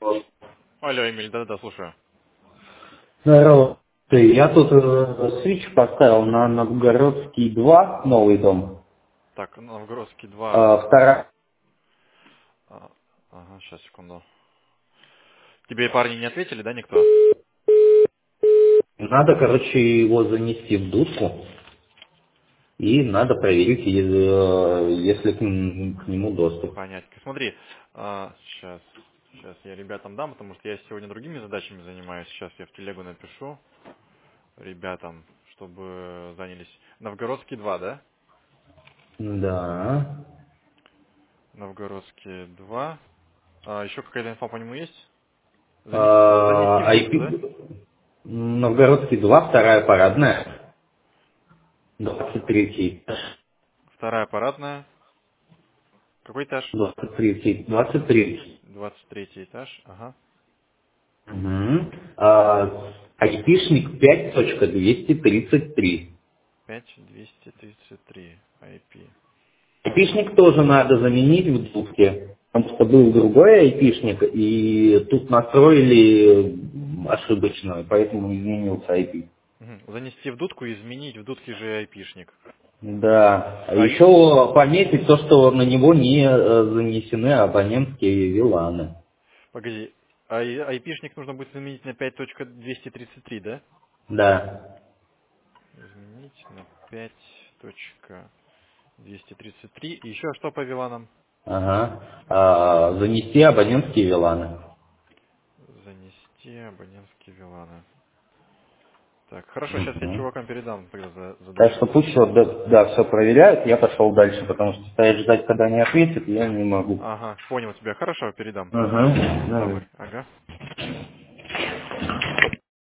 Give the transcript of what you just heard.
Алло, Эмиль, да-да-да, слушаю. Здорово. Я тут свич поставил на Новгородский 2, новый дом. Так, Новгородский 2. Вторая. Ага, сейчас, секунду. Тебе парни не ответили, да, никто? Надо, короче, его занести в дудку. И надо проверить, если к нему доступ. Понять. Смотри, сейчас я ребятам дам, потому что я сегодня другими задачами занимаюсь. Сейчас я в телегу напишу ребятам, чтобы занялись. Новгородский 2, да? Да. Новгородский 2. Еще какая-то инфа по нему есть? Занести в дудку, да? IP. Новгородский 2, вторая парадная. 23. Вторая парадная. Какой этаж? 23. 23. 23 этаж. Ага. Угу. Айпишник 5.233. 5233 IP. Айпишник тоже надо заменить в двухке, потому что был другой айпишник, и тут настроили ошибочно, поэтому изменился IP. Мгм. Занести в дудку и изменить в дудке же айпишник. Да. А А, еще пометить то, что на него не занесены абонентские виланы. погоди, айпишник нужно будет изменить на 5.233, да? Да. Изменить на 5.233. И еще что по виланам? Ага. Занести абонентские виланы. Занести абонентские виланы. Так, хорошо, сейчас я Мгм. чувакам передам тогда Так задачу. что пусть все, да, все проверяют, я пошел дальше, потому что стоять ждать, когда они ответят, я не могу. Ага, понял тебя. Хорошо, передам. Ага, Давай, давай. ага.